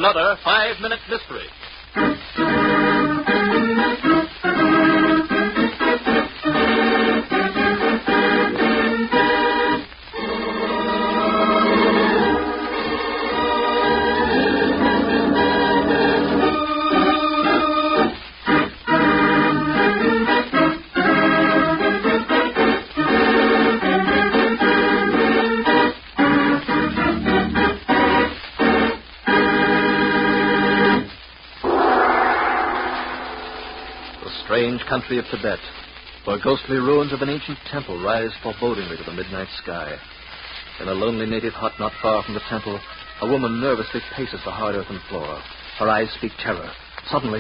another 5-minute mystery. Strange country of Tibet, where ghostly ruins of an ancient temple rise forebodingly to the midnight sky. In a lonely native hut not far from the temple, a woman nervously paces the hard earthen floor. Her eyes speak terror. Suddenly...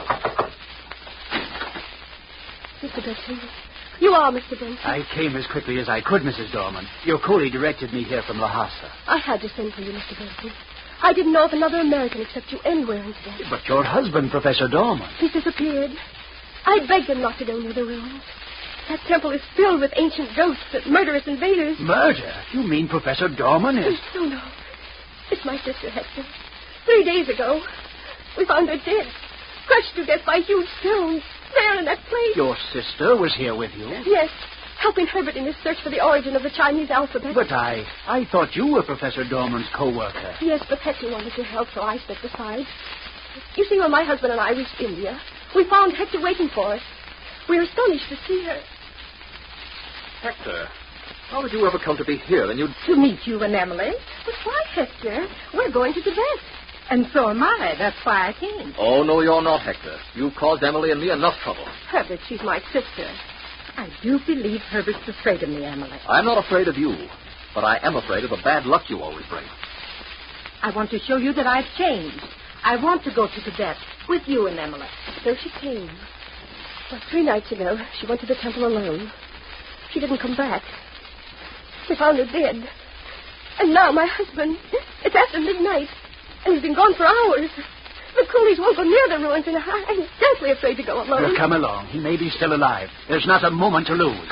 Mr. Benson. You are Mr. Benson. I came as quickly as I could, Mrs. Dorman. Your Coley directed me here from Lhasa. I had to send for you, Mr. Benson. I didn't know of another American except you anywhere in Tibet. But your husband, Professor Dorman. He's disappeared. I begged him not to go near the ruins. That temple is filled with ancient ghosts and murderous invaders. Murder? You mean Professor Dorman is... No. It's my sister, Hector. 3 days ago, we found her dead, crushed to death by huge stones, there in that place. Your sister was here with you? Yes, helping Herbert in his search for the origin of the Chinese alphabet. But I thought you were Professor Dorman's co-worker. Yes, but Hector wanted to help, so I stepped aside. You see, when my husband and I reached India, we found Hector waiting for us. We were astonished to see her. Hector, how did you ever come to be here? And To meet you and Emily. But why, Hector? We're going to Tibet. And so am I. That's why I came. Oh, no, you're not, Hector. You've caused Emily and me enough trouble. Herbert, she's my sister. I do believe Herbert's afraid of me, Emily. I'm not afraid of you, but I am afraid of the bad luck you always bring. I want to show you that I've changed. I want to go to Tibet with you and Emily. So she came. Well, 3 nights ago, she went to the temple alone. She didn't come back. We found her dead. And now my husband, it's after midnight, and he's been gone for hours. The coolies won't go near the ruins, and I'm deathly afraid to go alone. Well, come along. He may be still alive. There's not a moment to lose.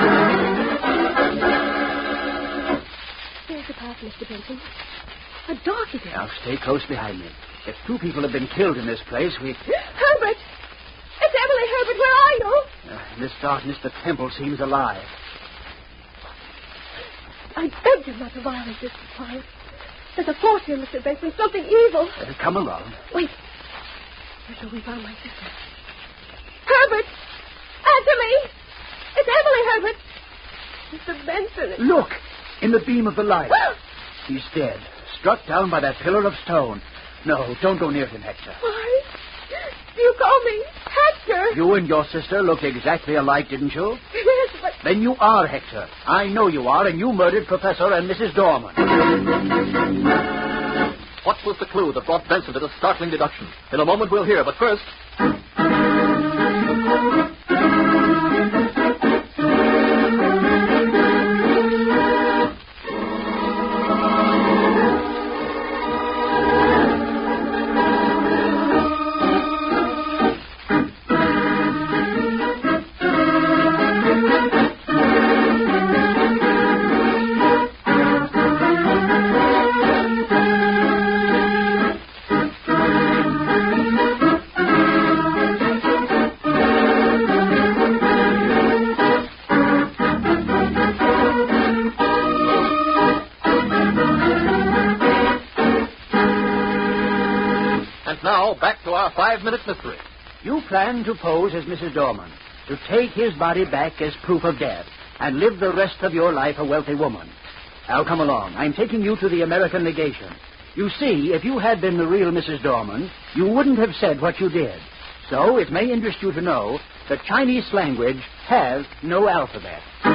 There's the path, Mr. Benson. A dark again. Now, stay close behind me. If 2 people have been killed in this place, we... Herbert! It's Emily, Herbert. Where are you? In this darkness, the temple seems alive. I begged you not to violate this quiet. There's a force here, Mr. Benson. Something evil. Come along. Wait. Where shall we find my sister? Herbert! Answer me! It's Emily, Herbert. Mr. Benson. Look! In the beam of the light. He's dead. Struck down by that pillar of stone. No, don't go near him, Hector. Why? You call me Hector. You and your sister looked exactly alike, didn't you? Yes, but... Then you are Hector. I know you are, and you murdered Professor and Mrs. Dorman. What was the clue that brought Benson to this startling deduction? In a moment we'll hear, but first... Now, back to our 5-minute mystery. You plan to pose as Mrs. Dorman, to take his body back as proof of death, and live the rest of your life a wealthy woman. Now, come along. I'm taking you to the American legation. You see, if you had been the real Mrs. Dorman, you wouldn't have said what you did. So, it may interest you to know that Chinese language has no alphabet.